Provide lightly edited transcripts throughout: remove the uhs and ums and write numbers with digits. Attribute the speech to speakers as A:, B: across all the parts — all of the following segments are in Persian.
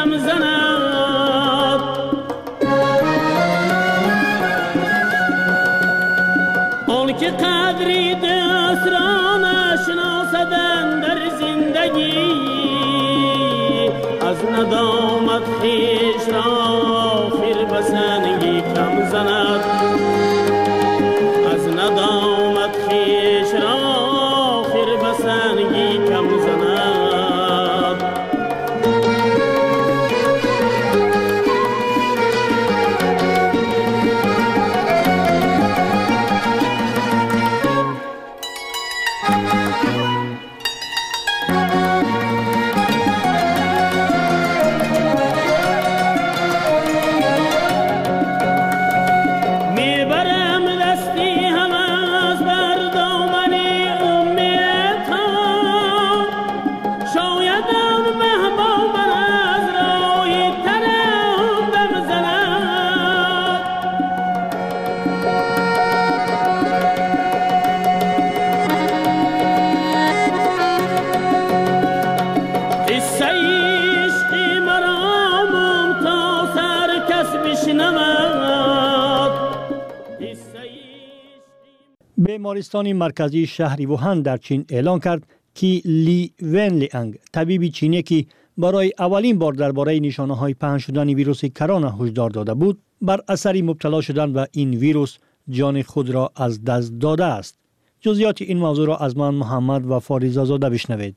A: کم زند. آن که قدری دست را نشناسدن در زندگی، از ندامت خویش را آخر به سنگی کم زند. از ندامت خویش را آخر به سنگی کم زند.
B: بیمارستان مرکزی شهر ووهان در چین اعلان کرد که لی ونلیانگ، طبیب چینی که برای اولین بار درباره نشانه‌های پنهان شدن ویروس کرونا هشدار داده بود، بر اثر مبتلا شدن و این ویروس جان خود را از دست داده است. جزئیات این موضوع را از من محمد و فاریزه زاده بشنوید.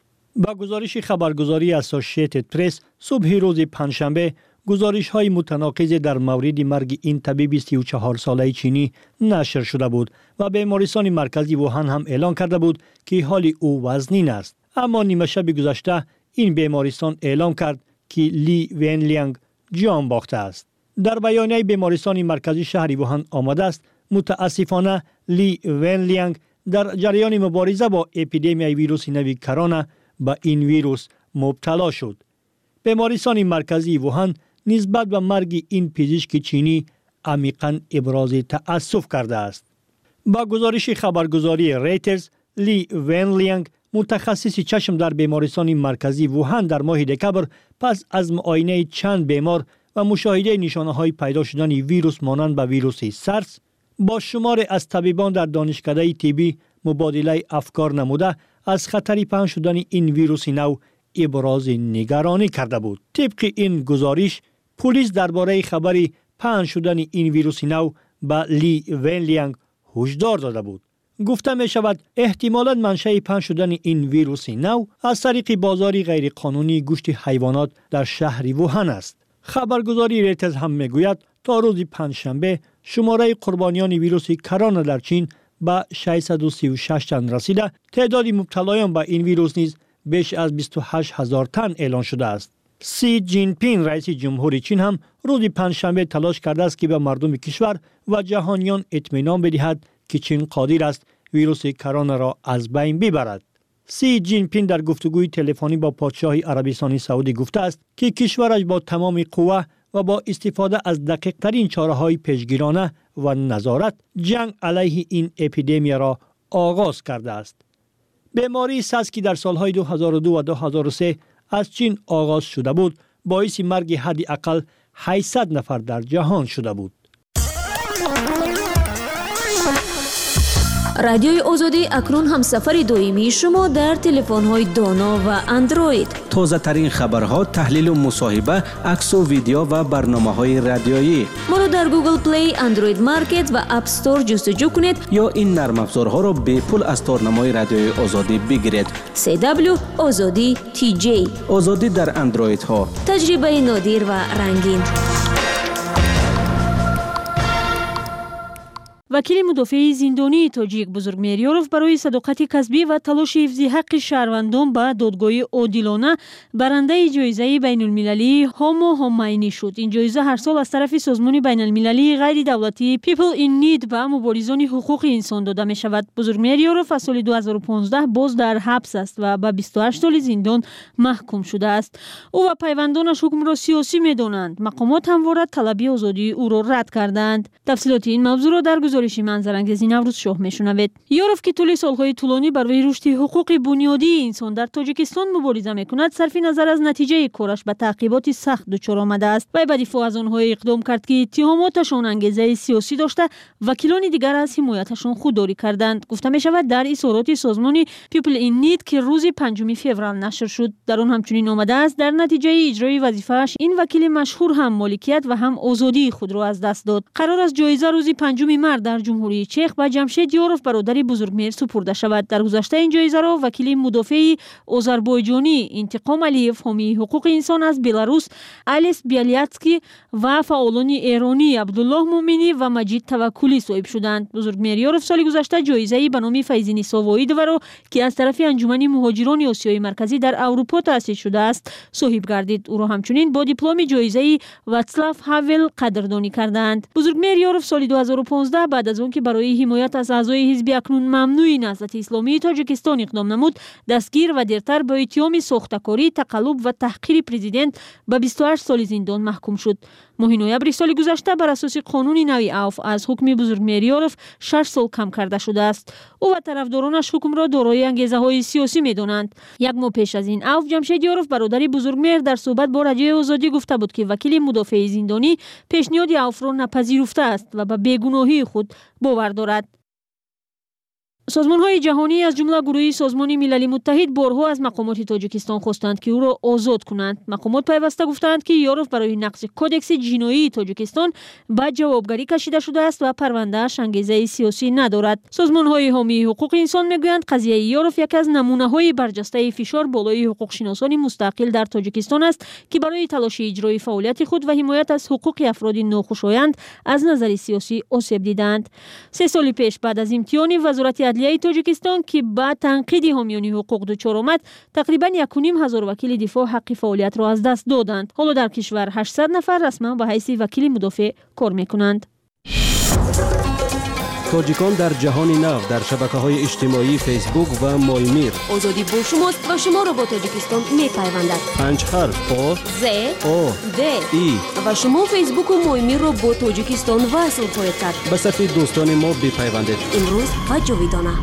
B: با گزارش خبرگزاری اسوسییتد پرس، صبح روز پنجشنبه گزارش‌های متناقض در مورد مرگ این طبیب 34 ساله چینی نشر شده بود و بیمارستان مرکزی ووهان هم اعلان کرده بود که حال او وزنین است. اما نیمه شب گذشته این بیمارستان اعلام کرد که لی ونلیانگ جان باخته است. در بیانیه بیمارستان مرکزی شهر ووهان آمده است متاسفانه لی ونلیانگ در جریان مبارزه با اپیدمی ویروس نو کرونا به این ویروس مبتلا شد. بیمارستان مرکزی ووهان نسبت به مرگ این پزشک چینی عمیقاً ابراز تأسف کرده است. با گزارش خبرگزاری ریترز، لی ونلیانگ متخصص چشم در بیمارستان مرکزی ووهان در ماه دکبر پس از معاینه چند بیمار و مشاهده نشانه‌های پیدا شدن ویروس مانند به ویروس سارس با شمار از طبیبان در دانشکده طبی مبادله افکار نموده از خطر پنهان شدن این ویروس نو ابراز نگرانی کرده بود. طبق این گزارش، پلیس درباره خبر پنهان شدن این ویروس نو به لی ونلیانگ هشدار داده بود. گفته می شود احتمالاً منشأ پنهان شدن این ویروس نو از طریق بازاری غیرقانونی گوشت حیوانات در شهر ووهان است. خبرگزاری ریترز هم می گوید تا روز پنجشنبه شماره قربانیان ویروس کرونا در چین به 636 تن رسیده. تعداد مبتلایان به این ویروس نیز بیش از 28,000 تن اعلان شده است. سی جین پینگ رئیس جمهوری چین هم روز پنجشنبه تلاش کرده است که به مردم کشور و جهانیان اطمینان بدهد که چین قادر است ویروس کرونا را از بین ببرد. سی جین پینگ در گفتگوی تلفنی با پادشاه عربستان سعودی گفته است که کشورش با تمام قوه و با استفاده از دقیق ترین چاره‌های پیشگیرانه و نظارت جنگ علیه این اپیدمی را آغاز کرده است. بیماری سارس که در سالهای 2002 و 2003 از چین آغاز شده بود، باعث مرگ حداقل 800 نفر در جهان شده بود.
C: رادیوی آزادی اکنون هم سفر دائمی شما در تلفن‌های دانا و اندروید.
D: تازه ترین خبرها، تحلیل و مصاحبه، عکس و ویدیو و برنامه‌های رادیویی.
C: ما را در گوگل پلی، اندروید مارکت و اپ استور جستجو کنید
D: یا این نرم افزارها را به پول از تارنمای رادیوی آزادی بگیرید.
C: CW آزادی TJ.
D: آزادی در اندروید ها.
C: تجربه نادر و رنگین. وکیل مدافع زندانی تاجیک بزرگمیریارов برای صداقت کسبی و تلاش حفظ حق شهروندان به دادگاه عادلانه برنده جایزه بین‌المللی هامو هاماینی شد. این جایزه هر سال از طرف سازمان بین‌المللی غیر دولتی People in Need و مبارزان حقوق انسان داده می شود. بزرگمیریارov از سال 2015 باز در حبس است و به 28 سال زندان محکوم شده است. او و پیوندانش حکم را سیاسی می دانند. مقامات همواره طلب آزادی او را رد کردند. تفصیلات این موضوع را در گزارش گزارش منظرانگیز نوروز شاه میشنوید. یوروف که طول سالهای طولانی برای رشد حقوق بنیادی انسان در تاجیکستان مبارزه میکند، صرف نظر از نتیجه کارش به تعقیبات سخت دچار آمده است و به دفاع از آنها اقدام کرد که اتهاماتشان انگیزه سیاسی داشته، وکیلان دیگر از حمایتشان خودداری کردند. گفته می شود در اظهارات سازمان پیپل این نید که روز 5 فوریه نشر شد، در آن همچنین آمده است در نتیجه اجرای وظیفه‌اش این وکیل مشهور هم مالکیت و هم آزادی خود را از دست داد. قرار است جایزه روز 5 مارس در جمهوری چک به جمشید یوروف برادر بزرگمهر سپرده شود. در گذشته این جایزه را وکیل مدافع آذربایجانی انتقام علیف حامی حقوق انسان از بلاروس الیس بیالیاتسکی و فعالان ایرانی عبدالله مومنی و مجید توکلی صاحب شدند. بزرگمهر یوروف سال گذشته جایزه به نام فیض ساوایی را که از طرف انجمن مهاجران آسیای مرکزی در اروپا تأسیس شده است صاحب گردید. او را همچنین با دیپلم جایزه واتسلاو هاول قدردانی کردند. بزرگمهر یوروف سال 2015 بعد از آنکه برای حمایت از اعضای حزب اکنون ممنوع نهضت اسلامی تاجیکستان اقدام نمود، دستگیر و دیرتر با اتهام ساختکاری، تقلب و تحقیر پرزیدنت به 28 سال زندان محکوم شد. ماه نوامبر سال گذشته بر اساس قانون نوی عفو از حکم بزرگمهر یوروف 6 سال کم کرده شده است. او و طرفدارانش حکم را دارای انگیزه‌های سیاسی می‌دانند. یک ماه پیش از این عفو، جمشید یوروف برادر بزرگمهر در صحبت با رادیوی آزادی گفته بود که وکیل مدافع زندانی پیشنهاد عفو را نپذیرفته است و به بیگناهی خود باور دارد. سازمان‌های جهانی از جمله گروه سازمان ملل متحد بارها از مقامات تاجیکستان خواستند که او را آزاد کنند. مقامات پیوسته گفتند که یوروف برای نقض کدکس جنایی تاجیکستان به جوابگری کشیده شده است و پرونده‌اش انگیزه سیاسی ندارد. سازمان‌های حامی حقوق انسان میگویند قضیه یوروف یک از نمونه‌های برجسته فشار بالای حقوق شناسان مستقل در تاجیکستان است که برای تلاش اجرای فعالیت خود و حمایت از حقوق افراد ناخوشایند از نظر سیاسی آسیب دیدند. 3 سال پیش بعد از امتحان وزارت عدلیه تاجیکستان که با تنقید حامیان حقوق دچار آمد، تقریبا 1,500 وکیل دفاع حق فعالیت را از دست دادند. حالا در کشور 800 نفر رسما به حیث وکیل مدافع کار میکنند.
D: تاجیکان در جهان نو در شبکه‌های اجتماعی فیسبوک و مایمیر.
E: آزادی با شماست و شما را با تاجیکستان می‌پیوندد.
D: 5 حرف آ
E: ز
D: او
E: د
D: ای
E: و شما فیسبوک و مایمیر را با تاجیکستان وصل خواهید کرد.
D: به صفحه دوستان ما بپیوندید.
E: امروز و جاویدانه.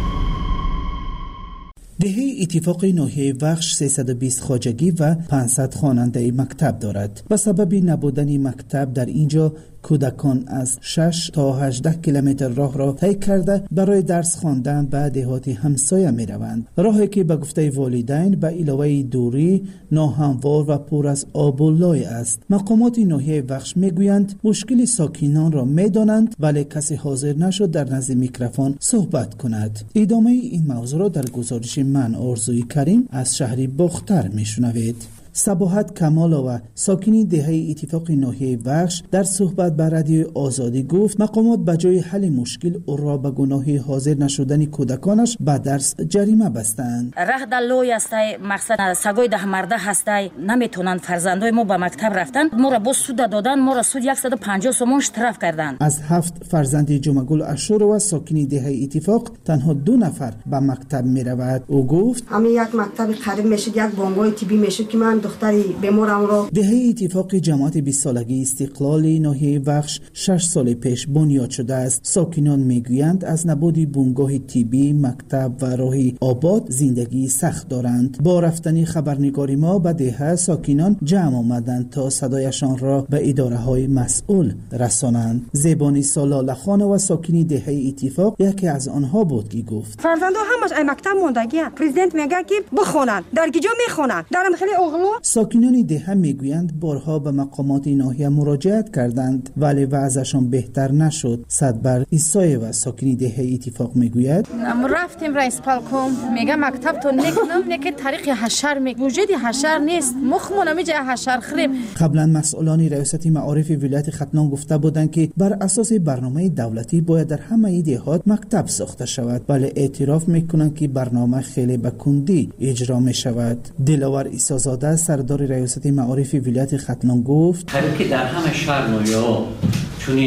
F: دهه اتفاق ناحیه وخش 320 خواجگی و 500 خواننده مکتب دارد. به سبب نبودن مکتب در اینجا کودکان از 6 تا 18 کیلومتر راه را طی کرده برای درس خواندن به دهات همسایه می روند. راهی که به گفته والدین به علاوه دوری ناهموار و پر از آب و لای است. مقامات ناحیه وخش می گویند مشکل ساکنان را می دانند ولی کسی حاضر نشد در نزد میکروفون صحبت کند. ادامه این موضوع را در گزارش من آرزوی کریم از شهر باختر می شنوید. صباحت کمالова ساکنی دهه اتفاق ناحیه وخش در صحبت با رادیو آزادی گفت مقامات به جای حل مشکل او را به گناه حاضر نشدن کودکانش به درس جریمه بستند.
G: راه در لوی است، مقصد سگای ده مرده هست، نمیتونند فرزندای ما به مکتب رفتن. ما را با سود دادن، ما را سود 150 سوم اشتراف کردند.
F: از 7 فرزند جمعگل اشورova ساکنی دهه اتفاق تنها 2 نفر به مکتب می رود. او گفت
H: همین یک مکتب قریب میشد، یک بانگای طبی میشد که من دختری بیمارم رو.
F: دهه اتفاق جماعت 20 سالگی استقلال ناحیه وخش 6 سال پیش بنیاد شده است. ساکنان میگویند از نبود بنگاه طبی، مکتب و راهی آباد زندگی سخت دارند. با رفتن خبرنگاری ما به دهه ساکنان جمع آمدند تا صدایشان را به اداره های مسئول رسانند. زبانی سلاله خانه و ساکنی دهه اتفاق یکی از آنها بود که گفت
H: فرزندا همش ای مکتب موندگی. پرزیدنت میگه که بخونن، در کجا میخونن؟ درم خیلی اوغلو.
F: ساکنان دهه میگویند بارها به مقامات ناحیه مراجعت کردند ولی وضعشان بهتر نشد. صدبر ایسای و ساکنی دهه اتفاق میگوید
I: رفتیم رئیس پالکوم میگه مکتب تو نکنم طریق حشر وجودی حشر نیست، مخمون میجه حشر خریم.
F: قبلا مسئولان ریاست معارف ولایت ختلان گفته بودند که بر اساس برنامه دولتی باید در همه دهات مکتب ساخته شود ولی اعتراف میکنند که برنامه خیلی به کندی اجرا میشود. دلاور عیسازاده سردار ریاست معارف ولایت ختلان گفت
J: که در همه شهر نویا چونین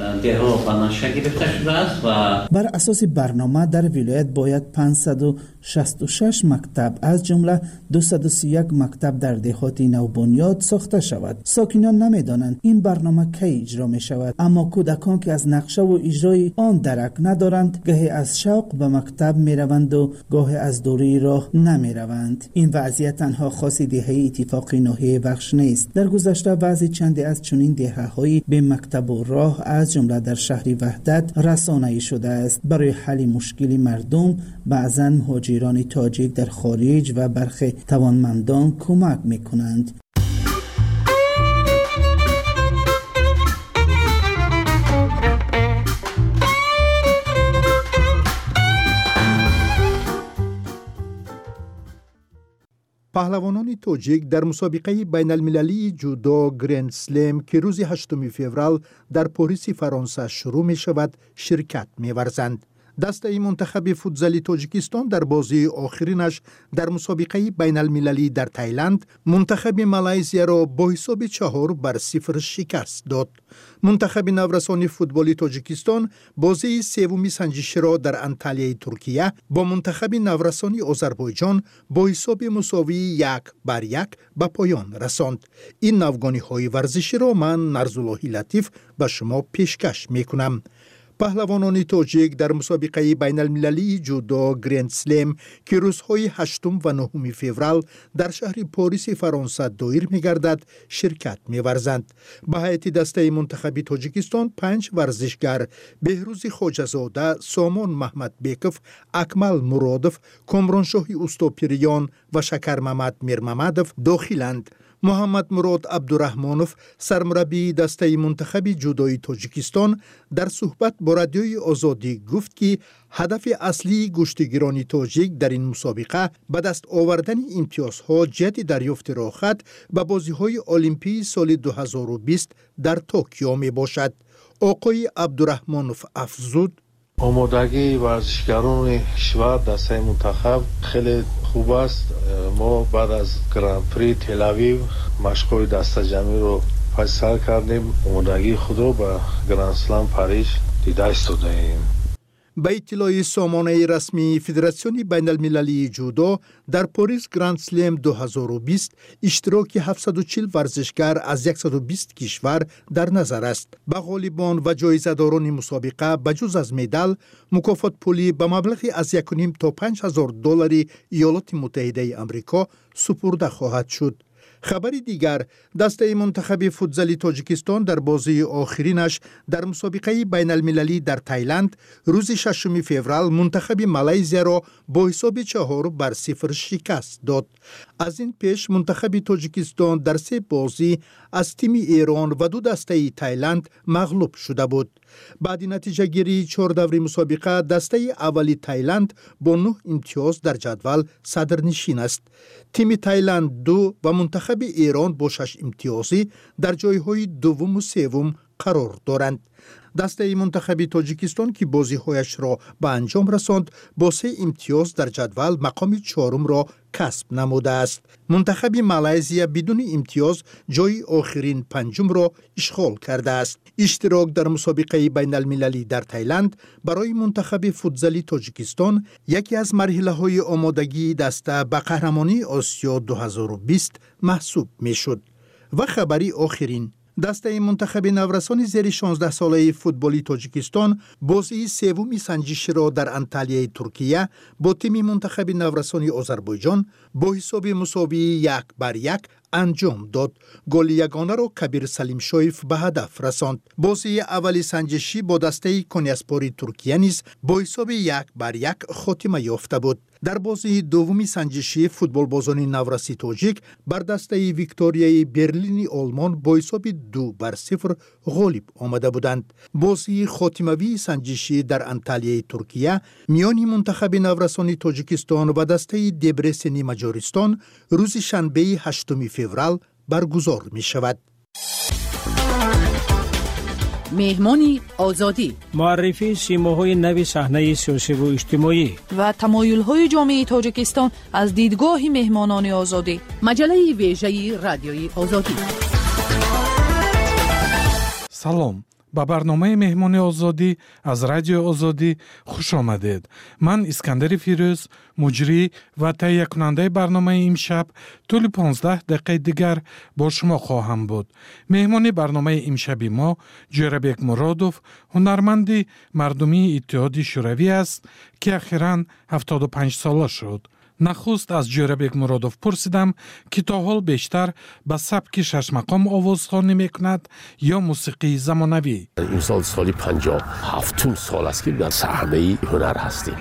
J: دهها بناشه گرفته شده است و
F: بر اساس برنامه در ولایت باید 566 مکتب از جمله 231 مکتب در دهات نوبنیاد ساخته شود. ساکنان نمیدانند این برنامه کی اجرا می شود، اما کودکان که از نقشه و اجرای آن درک ندارند گاهی از شوق به مکتب می روند و گاهی از دوره راه نمی روند. این وضعیت تنها خاص دهه اتفاق ناحیه وخش نیست. در گذشته وضع چندی از چنین دهه‌هایی به مکتب و راه از جمله در شهر وحدت رسانه‌ای شده است. برای حل مشکل مردم بعضاً مهاجران تاجیک در خارج و برخی توانمندان کمک می‌کنند.
K: پهلوانان تاجیک در مسابقه بین المللی جودو گرند سلم که روز 8 فوریه در پاریس فرانسه شروع می شود شرکت می ورزند. دسته منتخب فوتزالی تاجیکستان در بازی آخرینش در مسابقه بین المللی در تایلند منتخب مالایزیا را با حساب 4-0 شکست داد. منتخب نورسانی فوتبالی تاجیکستان بازی سوم سنجشی را در انطالیای ترکیه با منتخب نورسانی آذربایجان با حساب مساوی 1-1 به پایان رساند. این نوگانی های ورزشی را من نرزاللهی لطیف به شما پیشکش می کنم. پهلوانان تاجیک در مسابقه بین المللی جودو گرند سلم که روزهای 8 و 9 فوریه در شهر پاریس فرانسه دایر می گردد شرکت می ورزند. به هیئت دسته منتخب تاجیکستان 5 ورزشگر بهروز خواجه‌زاده، سامان محمد بیکوف، اکمل مرادوف، کامرانشاهی اوستاپیریان و شکر محمد میرممدوف داخلند. محمد مراد عبدالرحمانوف سرمربی دسته منتخب جودوی تاجیکستان در صحبت با رادیوی آزادی گفت که هدف اصلی گشتگیران تاجیک در این مسابقه به دست آوردن امتیازها جهت دریافت راحت به بازی‌های المپی سال 2020 در توکیو می باشد. آقای عبدالرحمانوف افزود:
L: آمادگی ورزشکاران کشور دسته منتخب خیلی خوب است. ما بعد از گراند پری تل آویو مشق‌های دسته جمعی رو پس سر کردیم. آمادگی خود رو به گراند سلم پاریس دیده استودیم.
K: به اطلاع سامانه رسمی فدراسیون بین المللی جودو در پاریس گراند سلم 2020 اشتراک 740 ورزشگر از 120 کشور در نظر است. به غالبان و جایزه‌داران مسابقه بجز از مدال مکافات پولی به مبلغی از 1.5 تا 5,000 دلار ایالات متحده آمریکا سپرده خواهد شد. خبری دیگر، دسته منتخب فوتزالی تاجیکستان در بازی آخرینش در مسابقه بین المللی در تایلند روز 6 فوریه منتخب مالایزیا را با حساب 4-0 شکست داد. از این پیش منتخب تاجیکستان در 3 بازی از تیم ایران و 2 دسته تایلند مغلوب شده بود. بعد نتیجه گیری 4 دوره مسابقه دسته اولی تایلند با 9 امتیاز در جدول صدرنشین است. تیم تایلند 2 و منتخب ایران با 6 امتیازی در جایهای دوم و سوم قرار دارند. دسته منتخب تاجیکستان که بازی‌هایش را به انجام رساند با 3 امتیاز در جدول مقام 4 را کسب نموده است. منتخب مالایزیا بدون امتیاز جای آخرین 5 را اشغال کرده است. اشتراک در مسابقه بین المللی در تایلند برای منتخب فوتزالی تاجیکستان یکی از مرحله‌های آمادگی دسته به قهرمانی آسیا 2020 محسوب می‌شد. و خبری آخرین، دسته منتخب نورسان زیر 16 ساله فوتبالی تاجیکستان بازی سوم سنجشی را در انطالیای ترکیه با تیم منتخب نورسانی آذربایجان با حساب مساوی 1-1 انجام داد. گل یگانه را کبیر سلیم شایف به هدف رساند. بازی اولی سنجشی با دسته کنیاسپوری ترکیه نیز با حساب 1-1 خاتمه یافته بود. در بازی دومی سنجشی فوتبال بازان نورسی تاجیک بر دسته ویکتوریای برلین آلمان با حساب 2-0 غالب آمده بودند. بازی خاتموی سنجشی در انطالیای ترکیه میان منتخب نورسانی تاجیکستان و دسته دبرسن مجارستان روز شنبه 8 فوریه برگزار می شود.
M: مهمانی آزادی،
N: معرفی سیماهای نو صحنه سیاسی و اجتماعی
M: و تمایل‌های جامعه تاجیکستان از دیدگاه مهمانان آزادی. مجله ویژه رادیوی آزادی.
O: سلام، با برنامه مهمان آزادی از رادیو آزادی خوش آمدید. من اسکندر فیروز مجری و تهیه کننده برنامه امشب طول 15 دقیقه دیگر با شما خواهم بود. مهمان برنامه امشبی ما جورابک مرادوف هنرمند مردمی اتحاد شوروی است که اخیراً 75 ساله شد. نخست از جورابک مرادوف پرسیدم که تا حال بیشتر به سبک شش مقام آوازخوانی میکند یا موسیقی زمانوی.
P: این سالی 57 سال است که در صحنه هنر هستیم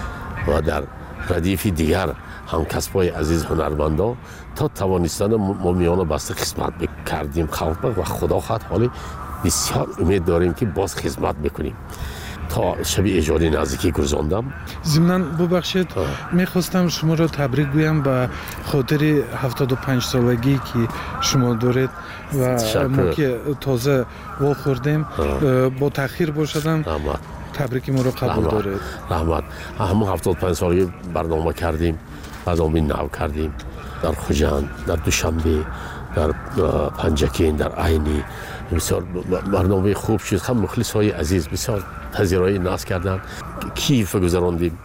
P: و در ردیف دیگر همکسبای عزیز هنرمندان تا توانستن ما میان بسته خدمت کردیم خلق و خدا خواهد حالی بسیار امید داریم که باز خدمت بکنیم. تا شب اجاری نزدیکی گذراندم.
O: ضمناً ببخشید میخواستم شما را تبریک گویم به خاطر 75 سالگی که شما دارید و ما که تازه وا خوردیم با تأخیر باشدم تبریک ما را قبول دارید.
P: رحمت. همون 75 سالگی برنامه کردیم، برنامه نو کردیم در خوجند، در دوشنبه، در پنجکین، در عینی. بسیار برنامه خوب شد. هم مخلص های عزیز بسیار پذیرایی نصب کردن. کیف گذراندیم،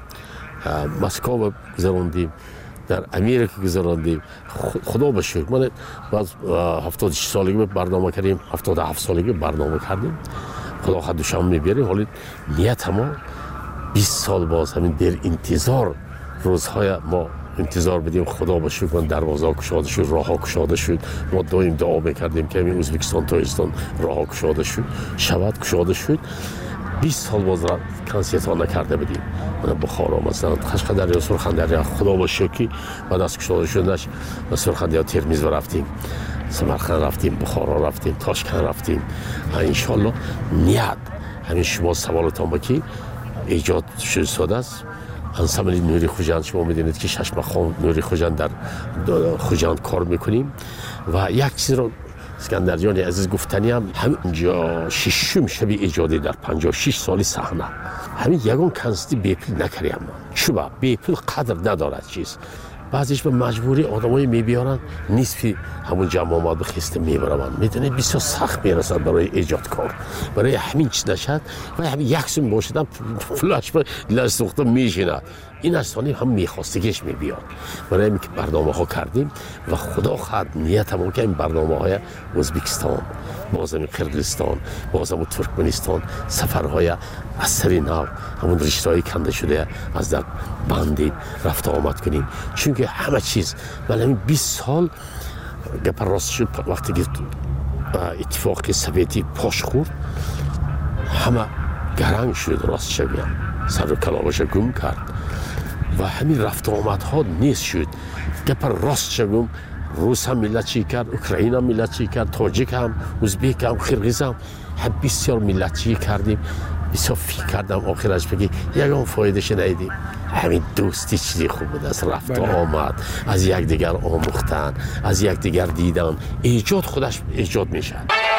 P: مسکو گذراندیم، در امریکا گذراندیم. خدا بشکر من باز 76 سالگی برنامه کردیم، 77 سالگی برنامه کردیم. خدا خود دوشم میبریم. حالی نیت ما 20 سال باز همین در انتظار روزهای ما انتظار بدیم. خدا به شکر دروازه گشاده شد، راه ها گشاده شد. ما دائم دعا میکردیم که همین ازبکستان تاجیکستان راه ها گشاده شد، شود گشاده شد. 20 سال باز را کنسیت ها نکرده بدیم. بخارا مثلا قشقدریا، سرخندریا، خدا به شکر بعد از گشاده شدنش سرخندریا، ترمیز رفتیم، سمرقند رفتیم، بخارا رفتیم، تاشکند رفتیم. ان شاء الله نیت همین شما سوالتان با کی ایجاد شده است. انسامبل نوری خوجند شما میدونید که شش مقام نوری خوجند در خوجند کار میکنیم و یک چیز رو اسکندر جان عزیز گفتنی هم همینجا ششم شب ایجادی در 56 سالی صحنه همین یگان کنستی بیپل نکردیم. شبا بیپل قدر ندارد چیز. بعضیش به مجبوری آدمایی میبیارن نصفی همون جمع آمد به خسته میبرن. میدونی بسیار سخت میرسد برای ایجاد کار. برای همین چیز نشد و همین یک سوم باشدم فلاش به لسوخته میشینه. این اصلا هم میخواستگیش میبیاد. برای همین که برنامه ها کردیم و خدا خواهد نیت همون که این برنامه های ازبکستان، بازم قرقیزستان، بازم ترکمنستان سفرهای اثری نو همون رشته‌های کنده شده از در بندی رفت آمد کنیم. چون که همه چیز ولی همین 20 سال گپ راست شد وقتی که اتفاق سویتی پاش خورد همه گرنگ شد. راست شویم سر و کلاهش گم کرد و همین رفت آمدها نیست شد. گپ راست شویم روس هم ملت چی کرد، اوکراین هم ملت چی کرد، تاجیک هم، ازبک هم، قرقیز هم بسیار ملت چی کردیم. بسیار فکر کردم آخرش بگی یکان فایدهش ندیدیم. همین دوستی چیزی خوب بود از رفت آمد، از یک دیگر آموختن، از یک دیگر دیدن. ایجاد خودش ایجاد میشه.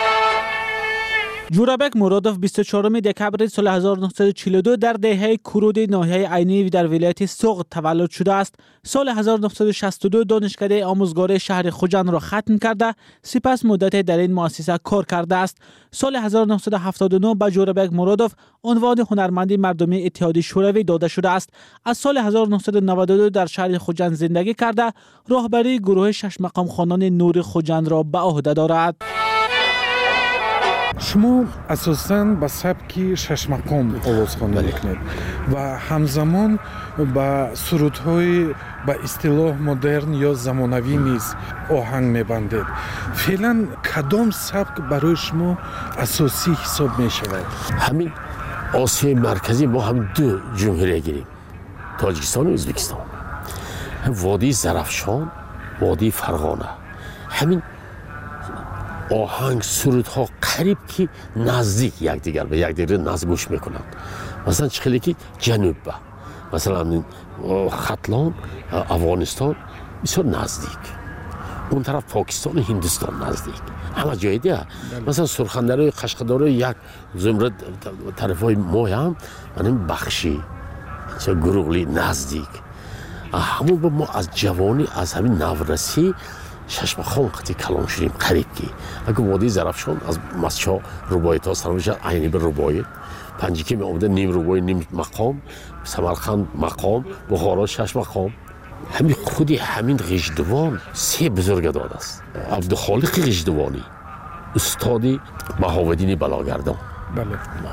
Q: جورابک مرادوف 24 دکبر سال 1942 در دهه کرود ناحیه عینی در ولایت سوغد تولد شده است. سال 1962 دانشکده آموزگار شهر خوجند را ختم کرده، سپس مدت در این مؤسسه کار کرده است. سال 1979 به جورابک مرادوف عنوان هنرمند مردمی اتحاد شوروی داده شده است. از سال 1992 در شهر خوجند زندگی کرده، راهبری گروه شش مقام خوانان نور خوجند را به عهده دارد.
O: شما اساساً به سبک شش مقام آوازخوانی میکنید و همزمان به سرودهای به اصطلاح مدرن یا زمانوی نیز آهنگ میبندید. فعلا کدام سبک برای شما اساسی حساب میشود؟
P: همین آسیای مرکزی ما هم دو جمهوری گیریم، تاجیکستان و ازبکستان. وادی زرافشان، وادی فرغانه. همین آهنگ سرودها قریب که نزدیک یکدیگر به یکدیگر نزدیک گوش میکنند. مثلا چخیلی که جنوب با مثلا خطلان افغانستان بسیار نزدیک، اون طرف پاکستان و هندوستان نزدیک، همه جای دیگه. مثلا سرخندرای قشقدرای یک زمره طرفای ما هم من بخشی گروغلی نزدیک. همون با ما از جوانی از همین نورسی ششمخان قطعی کلان شدیم قریب کی اگه وادی زرفشان از مسچا روبایی تا سرمشد عینی به روبایی پنجکی می آمده نیم روبایی نیم مقام سمرقند مقام بخارا شش مقام همین خودی همین غیجدوان سه بزرگ داده است عبدالخالق غیجدوانی استادی بهاودین بلاگردان
O: بله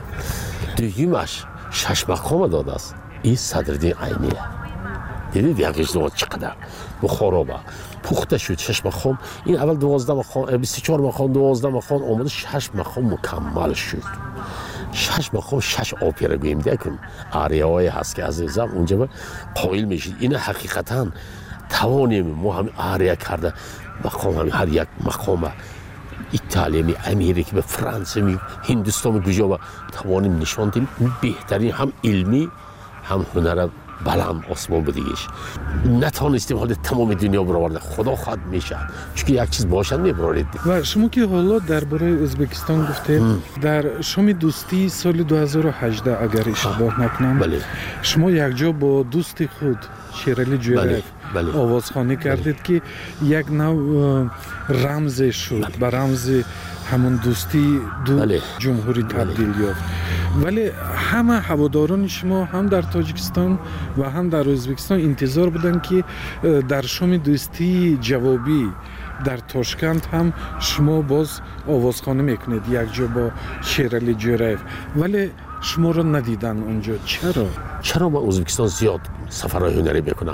P: دویمش شش مقام داده است این صدرالدین عینیه دیدید یک غیجدوان چقدر بخارا با پخته شد 6 مقام این اول 12 مقام 24 مقام 12 مقام آمده 6 مقام مکمل شد 6 مقام 6 اپرا گویم دیگه آریاهای هست که عزیزم اونجا قائل میشید این حقیقتا توانیم ما هم آریا کرده مقام هم هر یک مقام ایتالیا می امریکا به فرانسه می هندوستان می کجا توانیم نشان دهیم بهترین هم علمی هم هنر بلند آسمان بدیگش نتونستیم حال تمام دنیا برآورده خدا خواهد میشه چون یک چیز باشد میبرید
O: و شما که حالا درباره ازبکستان گفته در شام دوستی سال 2018 اگر اشتباه نکنم
P: بله.
O: شما یک جا با دوست خود شیرالی جویرف
P: بله.
O: آوازخوانی کردید که یک نوع رمز شد به رمز همون دوستی دو جمهوری تبدیل یافت ولی همه هواداران شما هم در تاجیکستان و هم در ازبکستان انتظار بودن که در شام دوستی جوابی در تاشکند هم شما باز آوازخوانی میکنید یک جا با شیرالی جویرف ولی شما را ندیدن اونجا
P: چرا من ازبکستان زیاد سفرهای هنری میکنم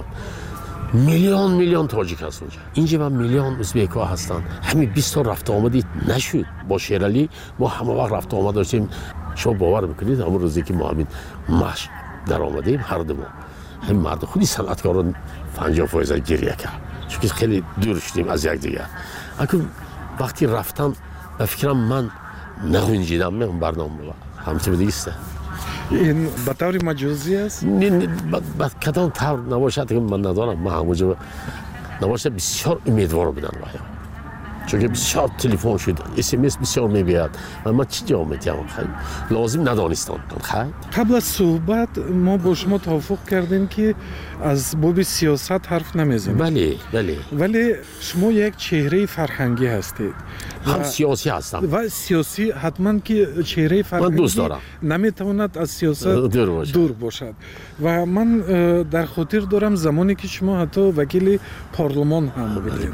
P: میلیون تاجیک هست اونجا اینجا من میلیون ازبک ها هستن همین 20 تا رفت آمدی نشد با شیرالی ما همه وقت رفت آمد داشتیم شما باور میکنید همون روزی که ما همین مشق در آمدیم هر دو همین مرد خودی صنعتکاران 50% گریه کرد چون که خیلی دور شدیم از یک دیگر اگه وقتی رفتم به فکرم من نگنجیدم من برنامه همچه دیگه
O: این به طور مجازی است؟
P: نه کدام طور نباشد که من ندارم من همونجا نباشد بسیار امیدوار بودن باید چون که بسیار تلفن شد SMS بسیار میبید و من چی جواب میدم لازم ندانستم
O: قبل از صحبت ما با شما توافق کردیم که از باب سیاست حرف نمیزنیم
P: بله
O: ولی شما یک چهره فرهنگی هستید
P: هم سیاسی هستم
O: و سیاسی حتما که چهره فرهنگی
P: من دوست دارم
O: نمیتواند از سیاست دور باشد و من در خاطر دارم زمانی که شما حتی وکیل پارلمان هم بودید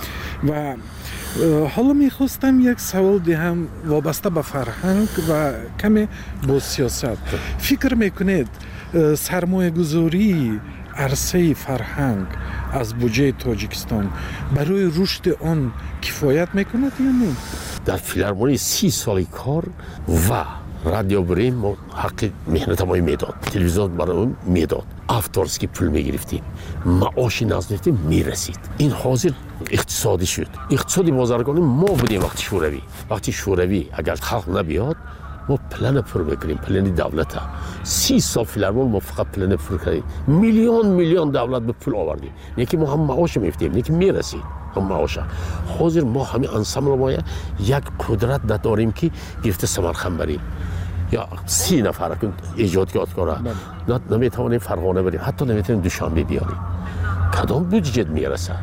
O: و حالا میخواستم یک سوال دهم وابسته به فرهنگ و کمی با سیاست فکر میکنید سرمایه گذاری عرصه فرهنگ از بودجه تاجیکستان برای رشد آن کفایت میکند یا نه؟
P: در فیلارمونی 30 سالی کار و رادیو بریم ما حق مهنت ما میداد تلویزیون برای میداد افتارسکی پول میگرفتیم معاشی نزدیکتیم میرسید این حاضر اقتصادی شد اقتصادی بازرگانی ما بودیم وقتی شوروی اگر خلق نبیاد ما پلن پر میکنیم پلن دولت 30 سال فیلارمون ما فقط پلن پر کردیم میلیون دولت به پول آوردیم نه که ما هم معاش میفتیم نه که میرسید هم معاش حاضر ما همین انسامبل ما یک قدرت داریم که گرفته سمرقند بریم یا 30 نفر که ایجادکار نمیتوانیم فرغانه بریم حتی نمیتونیم دوشنبه بیاریم کدام بودجه میرسه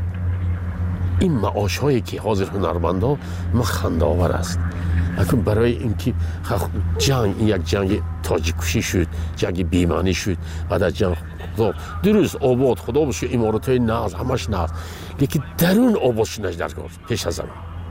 P: این معاش هایی که حاضر هنرمندا ما خنده آور است اکنون برای اینکه یک جنگ تاجیکوشی شد جنگ بیمانی شد بعد از جنگ درست آباد خدا بشه امارات های ناز همش ناز لیکن درون آبادش نجدر کرد پیش از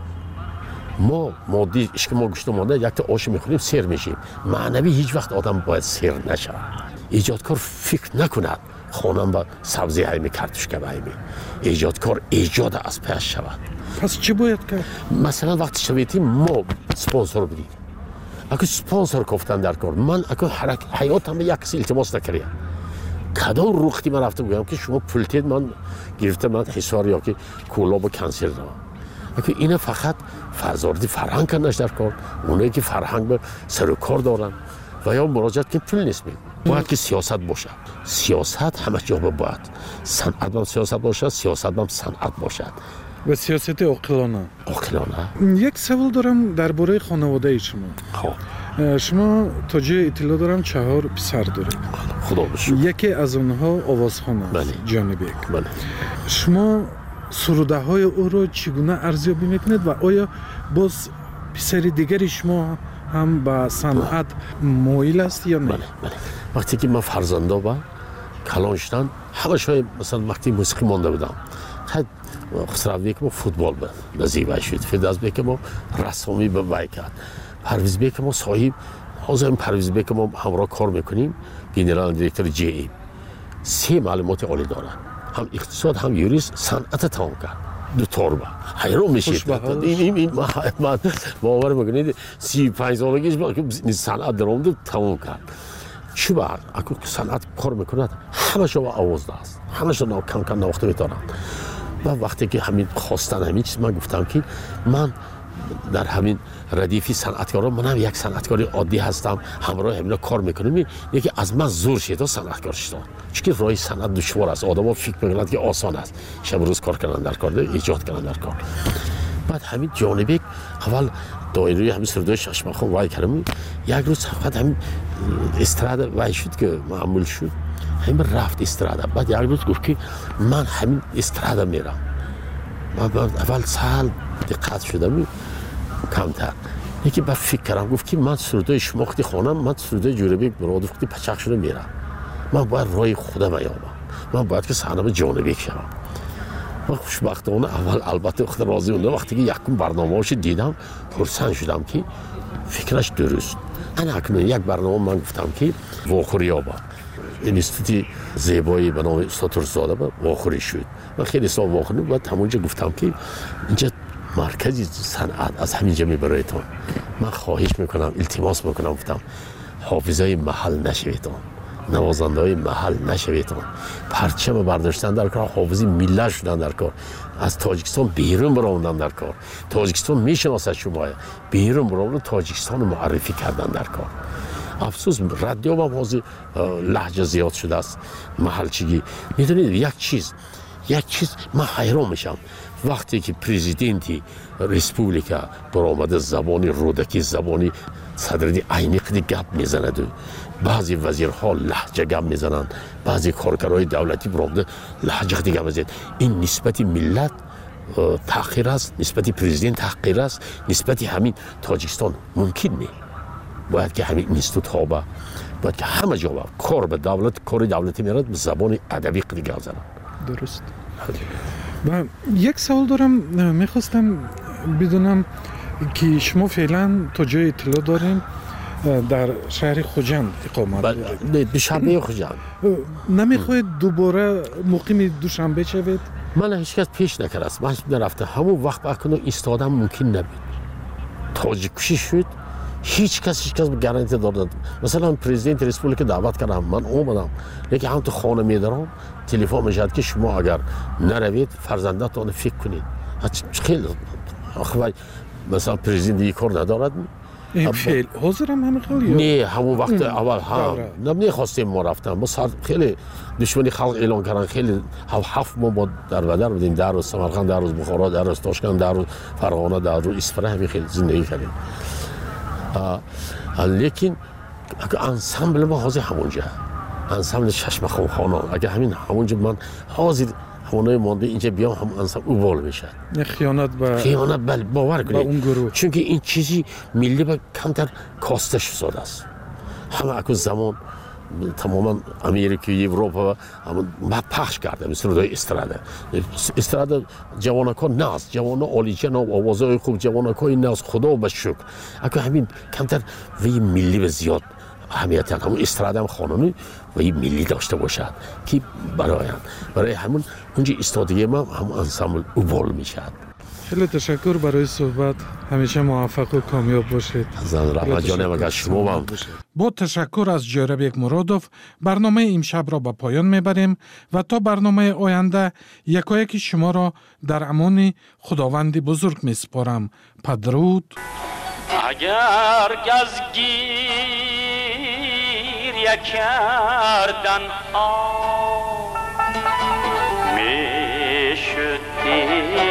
P: ما مادی اشک ما گوشت مانده یک تا آش میخوریم سیر میشیم معنوی هیچ وقت آدم باید سیر نشه ایجادکار فکر نکند خانم با سبزی هایمی کارتوشکه هایمی ایجادکار ایجاد از پیش شود
O: پس چی باید کرد؟
P: مثلا وقتی شویدیم ما سپانسر بدیم اگه سپانسر کفتن در کار من اگه حیاتم یک کسی التماس نکریم کدام روختی من رفته بگم که شما پولتید من گرفته من حسار یا که کولاب و کنسل دارم اگه اینه فقط فرزاردی فرهنگ کندش در کار اونایی که فرهنگ به سر و کار دارن و یا مراجعت که پول نیست باید که سیاست باشه سیاست همه جا باید صنعت هم سیاست باشه سیاست هم صنعت باشد
O: و سیاست عاقلانه یک سوال دارم درباره خانواده شما شما تا جای اطلاع دارم 4 پسر دارید
P: خدا بشه
O: یکی از اونها آوازخوان است جانب یک شما سروده های او رو چگونه ارزیابی میکنید و آیا باز پسر دیگری شما هم به صنعت مایل است یا نه؟
P: بله. وقتی که من فرزندا با کلان شدن همه شای مثلا وقتی موسیقی مانده بودم خسرو بیک ما فوتبال به نزیبه شد، فیداز بیک ما رسامی به وای کرد، پرویز بیک ما صاحب حاضر پرویز بیک ما همراه کار میکنیم، گنرال دیرکتور جی ای 3 معلومات عالی داره، هم اقتصاد هم یوریست، صنعت تمام کرد، دو توربه حیران میشید. این من باور میکنید 35 سالگیش صنعت درآمد تمام کرد. چی بعد اگه صنعت کار میکند همه شو آواز دست، همه شو کم کم وقت میتونن. و وقتی که همین خواستن همین چیز من گفتم که من در همین ردیفی صنعتکارا منم یک صنعتکار عادی هستم، همراه همینا کار میکنم. یکی از من زور شد صنعتکار شدن، چون راه صنعت دشوار است. آدما فکر میکنند که آسان است، شب روز کار کردن در کار، ایجاد کردن در کار. بعد همین جانبی اول دایره همین سردای ششمخان وای کردم. یک روز فقط همین استراده وای شد که معمول شد، همین رفت استراده. بعد یک روز گفت که من همین استراده میرم. من اول سال دقت شدم کمتر، یکی بعد فکر کردم گفت که من سردای شماختی خانم، من سردای جوربی برادر وقتی پچق شده میرم، من باید راه خودم ایام، من باید که صحنه جانبی شوم. من خوشبختانه اول البته خود راضی موندم. وقتی که یکم برنامه‌اش دیدم پرسان شدم که فکرش درست. انا اکنون یک برنامه من گفتم که واخوریابا انستیتوت زیبایی به نام استاد ترسزاده با واخوری شد. من خیلی سال واخوری بود. همونجا گفتم که اینجا مرکزی صنعت از همینجا میبرایتون. من خواهش میکنم، التماس میکنم، گفتم حافظای محل نشویتون، نوازنده های محل نشویتون، پرچم برداشتن در کار، حافظی ملت شدن در کار، از تاجیکستان بیرون براندن در کار، تاجیکستان میشناسد شما، بیرون براندن تاجیکستان معرفی کردن در کار. افسوس رادیو هم حاضر لهجه زیاد شده است، محلچگی. میدونید یک چیز من حیران میشم وقتی که پرزیدنتی ریسپوبلیکا برآمده زبانی رودکی، زبانی صدری عینی قدی گپ میزند، بعضی وزیرها لهجه گپ میزنند، بعضی کارگرای دولتی برآمده لهجه قدی گپ میزنند. این نسبت ملت تحقیر است، نسبت پرزیدنت تحقیر است، نسبت همین تاجیکستان ممکن نیست. باید که همین اینستیتوت ها باید که همه جا کار به دولت، کار دولتی میرد به زبان ادبی قدی گپ زنند.
O: درست. و یک سوال دارم، میخواستم بدونم که شما فعلا تا جای اطلاع داریم در شهر خوجند اقامت دارید.
P: دوشنبه خوجند.
O: نمیخواید دوباره مقیم دوشنبه شوید؟
P: من هیچ کس پیش نکرده است، من نرفته. همون وقت اکنون ایستادن ممکن نبود. تاجیک کشی شد، هیچ کس گارانتی داد. مثلا پرزیدنت ریسپوبلیک دعوت کردم، من اومدم، لیکن هم تو خانه میدارم تلفن میشد که شما اگر نروید فرزندتان فکر کنید. خیلی آخه مثلا پرزیدنت یک کار ندارد.
O: این فعل حاضرم همه خیلی
P: نه همون وقت اول هم نمیخواستیم ما رفتم. ما خیلی دشمنی خلق اعلان کردن، خیلی 7 ماه با در بدر بودیم، در روز سمرقند، در روز بخارا، در روز تاشکند، در روز فرغانه، در روز اصفهان، همین خیلی زندگی کردیم. لیکن انسامبل ما حاضر همونجا، انسامبل ششمخان خانان، اگه همین همونجا من حاضر همونای مانده اینجا بیام، هم انسامبل اوبال میشه.
O: خیانت
P: بل باور کنید، چون که این چیزی ملی با کمتر کاستش شده است. همه اکو زمان تماما امریکا، اروپا ما پخش کرده مثل روی استراده جوانکان ناز، جوانا عالیجان و آوازهای خوب، جوانکای ناز، خدا به شکر. اگه همین کمتر وی ملی به زیاد اهمیت هم استراده هم خانمی وی ملی داشته باشد که برای همون اونجا استادگی ما هم انسامبل اوبال میشد.
O: خیلی تشکر برای صحبت، همیشه موفق و کامیاب باشید.
P: رحمت جانم اگر شما هم.
O: با تشکر از جوربیک مرادوف برنامه امشب را به پایان میبریم و تا برنامه آینده یکایک شما را در امان خداوند بزرگ میسپارم. پدرود.
A: اگر گزگیر کردن میشدی